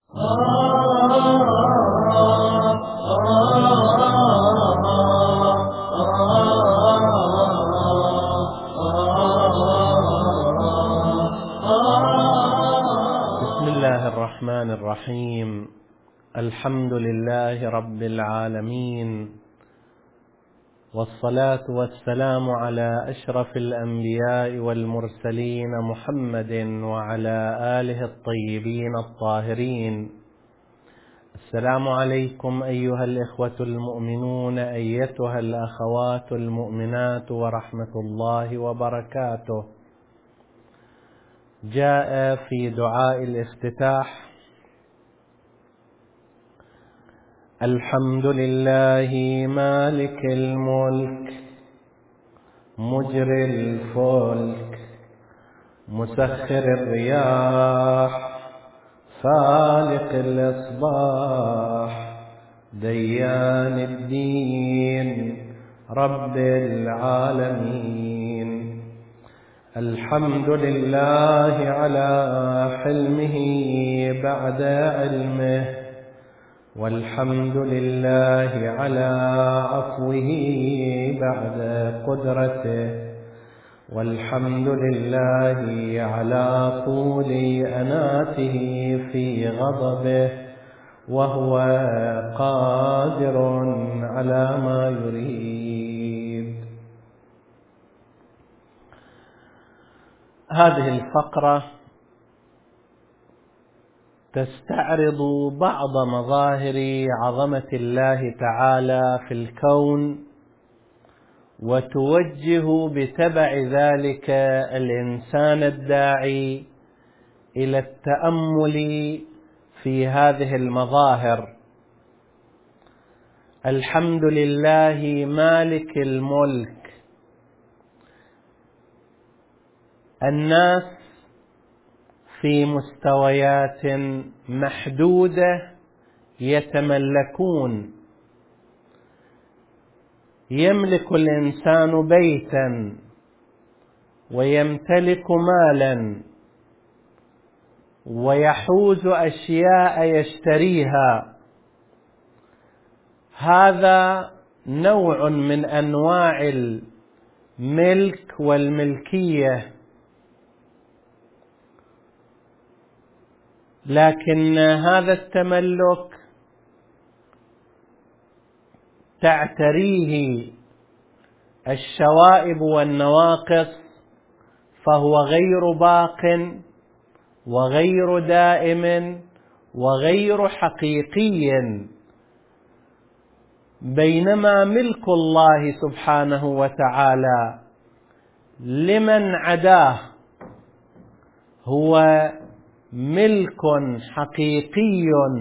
بسم الله الرحمن الرحيم. الحمد لله رب العالمين، والصلاة والسلام على أشرف الأنبياء والمرسلين محمد وعلى آله الطيبين الطاهرين. السلام عليكم أيها الإخوة المؤمنون، أيتها الأخوات المؤمنات، ورحمة الله وبركاته. جاء في دعاء الافتتاح: الحمد لله مالك الملك مجري الفلك مسخر الرياح فالق الإصباح ديان الدين رب العالمين. الحمد لله على حلمه بعد علمه، والحمد لله على عفوه بعد قدرته، والحمد لله على طول أناته في غضبه، وهو قادر على ما يريد. هذه الفقرة تستعرض بعض مظاهر عظمة الله تعالى في الكون، وتوجه بتبع ذلك الإنسان الداعي إلى التأمل في هذه المظاهر. الحمد لله مالك الملك. الناس في مستويات محدودة يتملكون. يملك الإنسان بيتا، ويمتلك مالا، ويحوز أشياء يشتريها. هذا نوع من أنواع الملك والملكية، لكن هذا التملك تعتريه الشوائب والنواقص، فهو غير باق وغير دائم وغير حقيقي. بينما ملك الله سبحانه وتعالى لمن عداه هو ملك حقيقي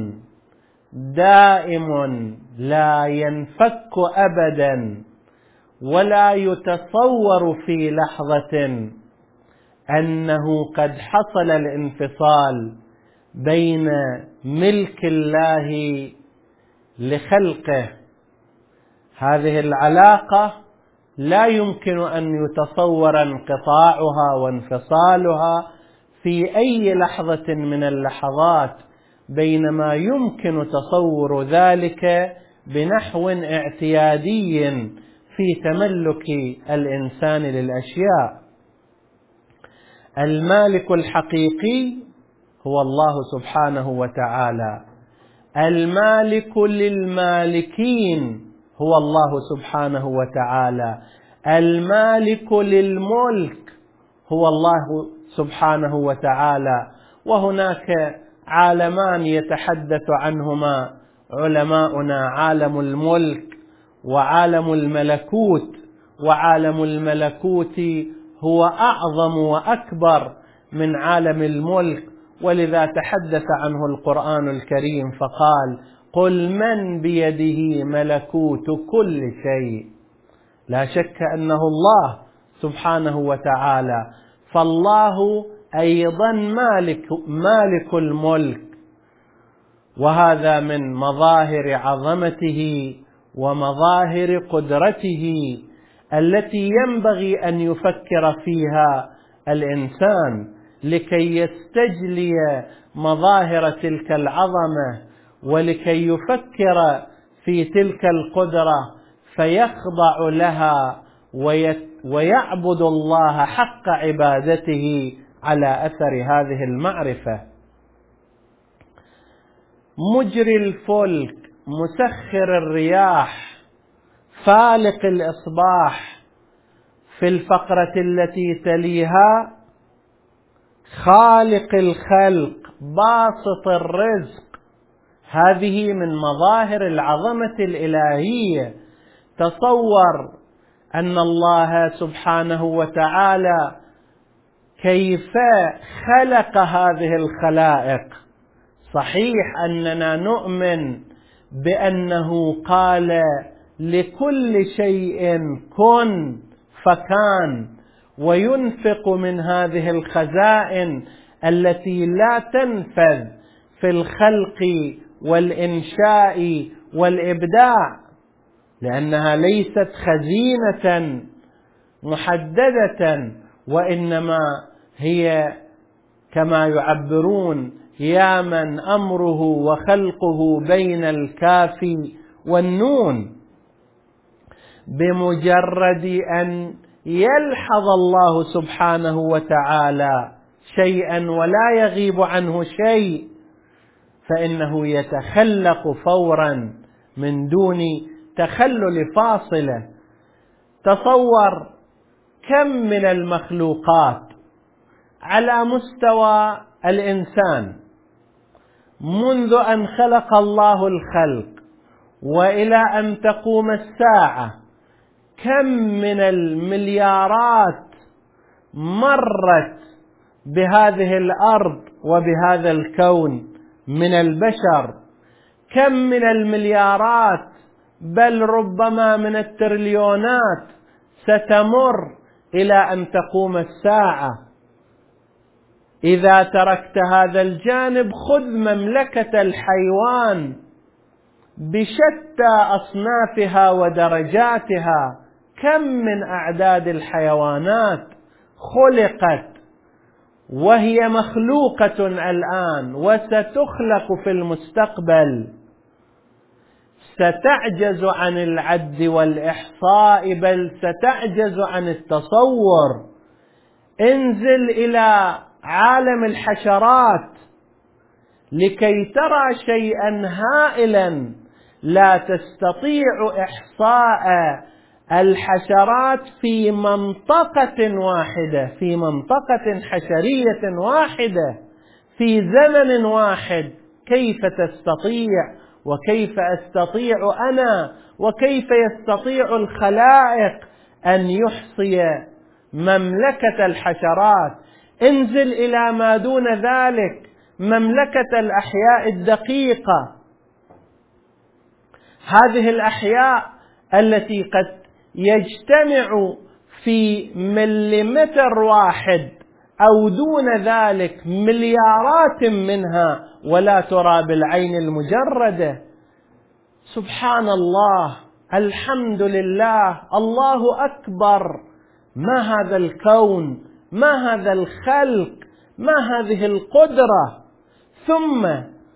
دائم لا ينفك أبدا، ولا يتصور في لحظة أنه قد حصل الانفصال بين ملك الله لخلقه. هذه العلاقة لا يمكن أن يتصور انقطاعها وانفصالها في أي لحظة من اللحظات، بينما يمكن تصور ذلك بنحو اعتيادي في تملك الإنسان للأشياء. المالك الحقيقي هو الله سبحانه وتعالى. المالك للمالكين هو الله سبحانه وتعالى. المالك للملك هو الله سبحانه وتعالى. وهناك عالمان يتحدث عنهما علماؤنا: عالم الملك وعالم الملكوت. وعالم الملكوت هو أعظم وأكبر من عالم الملك، ولذا تحدث عنه القرآن الكريم فقال: قل من بيده ملكوت كل شيء. لا شك أنه الله سبحانه وتعالى. فالله أيضا مالك الملك، وهذا من مظاهر عظمته ومظاهر قدرته التي ينبغي أن يفكر فيها الإنسان. لكي يستجلي مظاهر تلك العظمة ولكي يفكر في تلك القدرة فيخضع لها ويعبد الله حق عبادته على أثر هذه المعرفة. مجري الفلك، مسخر الرياح، فالق الإصباح، في الفقرة التي تليها خالق الخلق، باسط الرزق. هذه من مظاهر العظمة الإلهية. تصور أن الله سبحانه وتعالى كيف خلق هذه الخلائق. صحيح أننا نؤمن بأنه قال لكل شيء كن فكان، وينفق من هذه الخزائن التي لا تنفذ في الخلق والإنشاء والإبداع، لأنها ليست خزينة محددة، وإنما هي كما يعبرون يا من أمره وخلقه بين الكاف والنون. بمجرد أن يلحظ الله سبحانه وتعالى شيئا ولا يغيب عنه شيء فإنه يتخلق فورا من دون تخلل فاصلة. تصور كم من المخلوقات على مستوى الإنسان منذ أن خلق الله الخلق وإلى أن تقوم الساعة، كم من المليارات مرت بهذه الأرض وبهذا الكون من البشر، كم من المليارات بل ربما من التريليونات ستمر إلى أن تقوم الساعة. إذا تركت هذا الجانب خذ مملكة الحيوان بشتى أصنافها ودرجاتها. كم من أعداد الحيوانات خلقت وهي مخلوقة الآن وستخلق في المستقبل، ستعجز عن العد والإحصاء، بل ستعجز عن التصور. انزل إلى عالم الحشرات لكي ترى شيئا هائلا لا تستطيع إحصاء الحشرات في منطقة واحدة، في منطقة حشرية واحدة في زمن واحد. كيف تستطيع وكيف أستطيع أنا وكيف يستطيع الخلائق أن يحصي مملكة الحشرات؟ انزل إلى ما دون ذلك، مملكة الأحياء الدقيقة، هذه الأحياء التي قد يجتمع في مليمتر واحد أو دون ذلك مليارات منها ولا ترى بالعين المجردة. سبحان الله، الحمد لله، الله أكبر. ما هذا الكون، ما هذا الخلق، ما هذه القدرة. ثم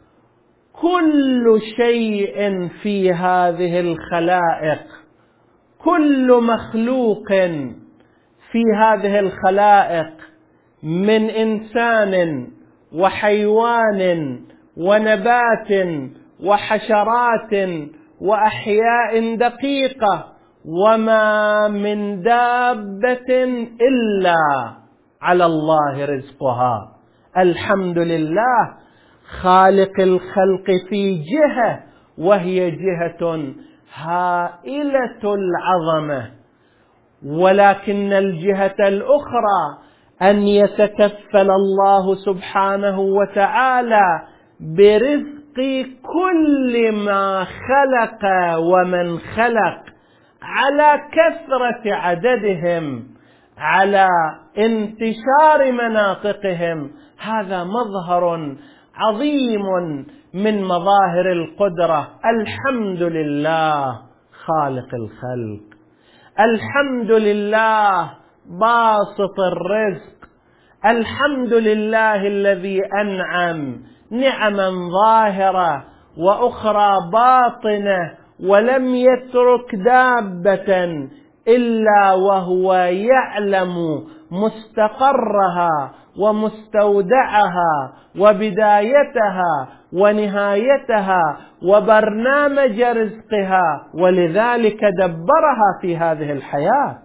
كل شيء في هذه الخلائق، كل مخلوق في هذه الخلائق من إنسان وحيوان ونبات وحشرات وأحياء دقيقة، وما من دابة إلا على الله رزقها. الحمد لله، خالق الخلق في جهة، وهي جهة هائلة العظمة، ولكن الجهة الأخرى أن يتكفل الله سبحانه وتعالى برزق كل ما خلق ومن خلق على كثرة عددهم، على انتشار مناطقهم. هذا مظهر عظيم من مظاهر القدرة. الحمد لله خالق الخلق، الحمد لله باسط الرزق، الحمد لله الذي أنعم نعما ظاهرة وأخرى باطنة، ولم يترك دابة إلا وهو يعلم مستقرها ومستودعها وبدايتها ونهايتها وبرنامج رزقها، ولذلك دبرها في هذه الحياة.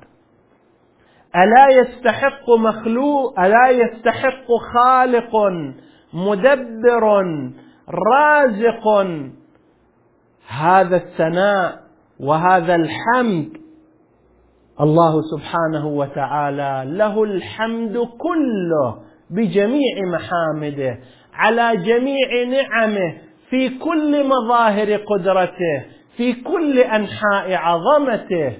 ألا يستحق خالق مدبر رازق هذا الثناء وهذا الحمد؟ الله سبحانه وتعالى له الحمد كله بجميع محامده على جميع نعمه في كل مظاهر قدرته في كل أنحاء عظمته.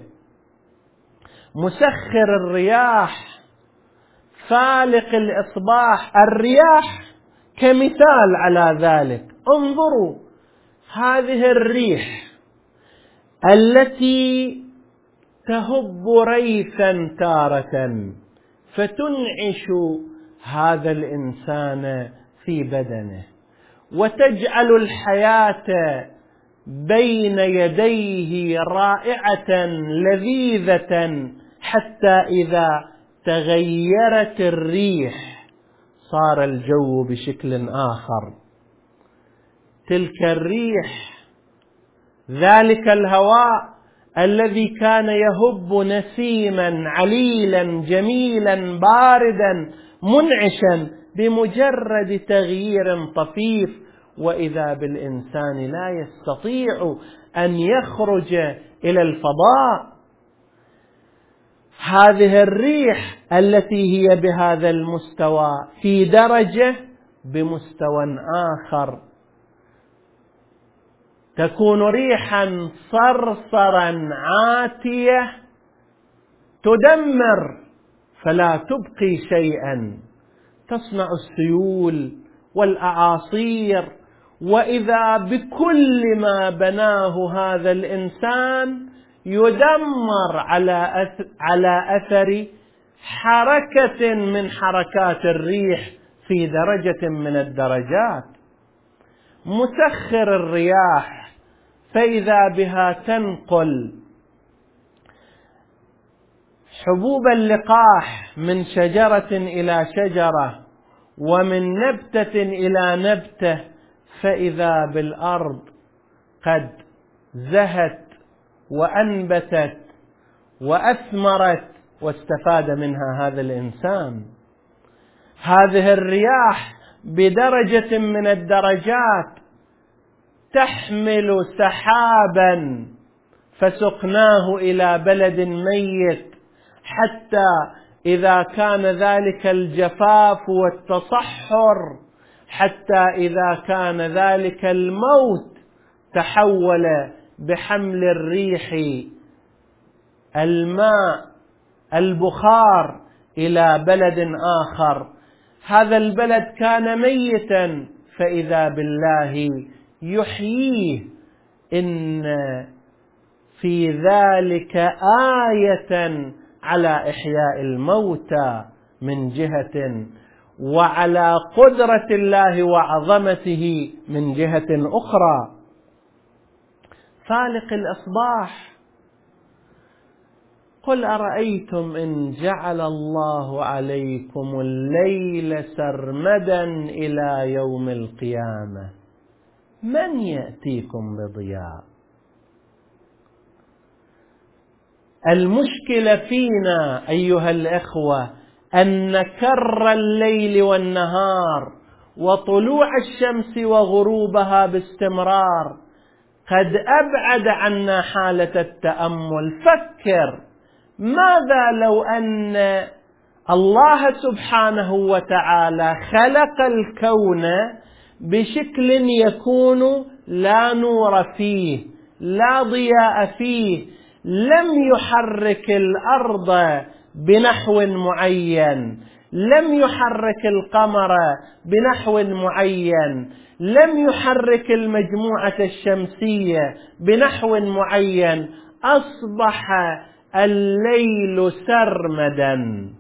مسخر الرياح، فالق الإصباح. الرياح كمثال على ذلك. انظروا هذه الريح التي تهب ريثا تارة فتنعش هذا الإنسان في بدنه وتجعل الحياة بين يديه رائعة لذيذة، حتى إذا تغيرت الريح صار الجو بشكل آخر. تلك الريح، ذلك الهواء الذي كان يهب نسيما عليلا جميلا باردا منعشا، بمجرد تغيير طفيف وإذا بالإنسان لا يستطيع أن يخرج إلى الفضاء. هذه الريح التي هي بهذا المستوى في درجة بمستوى آخر تكون ريحا صرصرا عاتية تدمر فلا تبقي شيئا، تصنع السيول والأعاصير، وإذا بكل ما بناه هذا الإنسان يدمر على أثر حركة من حركات الريح في درجة من الدرجات. مسخر الرياح، فإذا بها تنقل حبوب اللقاح من شجرة إلى شجرة ومن نبتة إلى نبتة، فإذا بالأرض قد زهت وأنبتت وأثمرت واستفاد منها هذا الإنسان. هذه الرياح بدرجة من الدرجات تحمل سحابا فسقناه إلى بلد ميت، حتى إذا كان ذلك الجفاف والتصحر، حتى إذا كان ذلك الموت، تحول بحمل الريح الماء البخار إلى بلد آخر. هذا البلد كان ميتا فإذا بالله يحييه. إن في ذلك آية على إحياء الموتى من جهة، وعلى قدرة الله وعظمته من جهة أخرى. فالق الإصباح. قل أرأيتم إن جعل الله عليكم الليل سرمدا إلى يوم القيامة من يأتيكم بضياء؟ المشكلة فينا أيها الإخوة أن كر الليل والنهار وطلوع الشمس وغروبها باستمرار قد أبعد عنا حالة التأمل. فكر، ماذا لو أن الله سبحانه وتعالى خلق الكون بشكل يكون لا نور فيه، لا ضياء فيه، لم يحرك الأرض بنحو معين، لم يحرك القمر بنحو معين، لم يحرك المجموعة الشمسية بنحو معين، أصبح الليل سرمدا،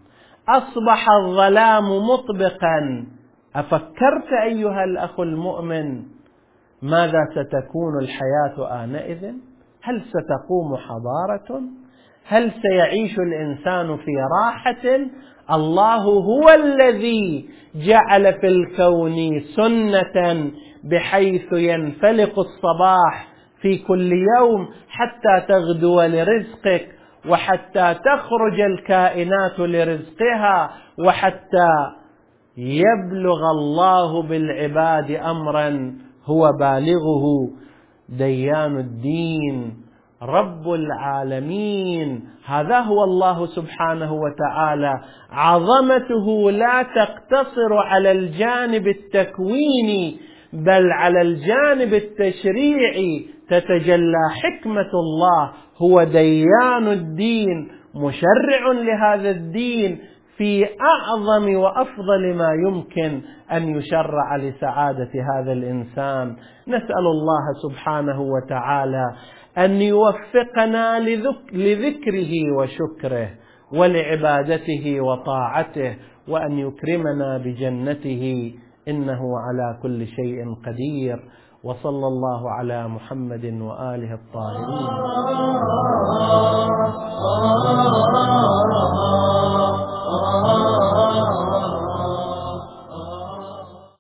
أصبح الظلام مطبقا. أفكرت أيها الأخ المؤمن ماذا ستكون الحياة آنئذ؟ هل ستقوم حضارة؟ هل سيعيش الإنسان في راحة؟ الله هو الذي جعل في الكون سنة بحيث ينفلق الصباح في كل يوم حتى تغدو لرزقك، وحتى تخرج الكائنات لرزقها، وحتى يبلغ الله بالعباد أمرا هو بالغه، ديان الدين رب العالمين. هذا هو الله سبحانه وتعالى. عظمته لا تقتصر على الجانب التكويني بل على الجانب التشريعي تتجلى حكمة الله. هو ديان الدين، مشرع لهذا الدين في أعظم وأفضل ما يمكن أن يشرع لسعادة هذا الإنسان. نسأل الله سبحانه وتعالى أن يوفقنا لذكره وشكره ولعبادته وطاعته، وأن يكرمنا بجنته، إنه على كل شيء قدير. وصلى الله على محمد وآله الطاهرين.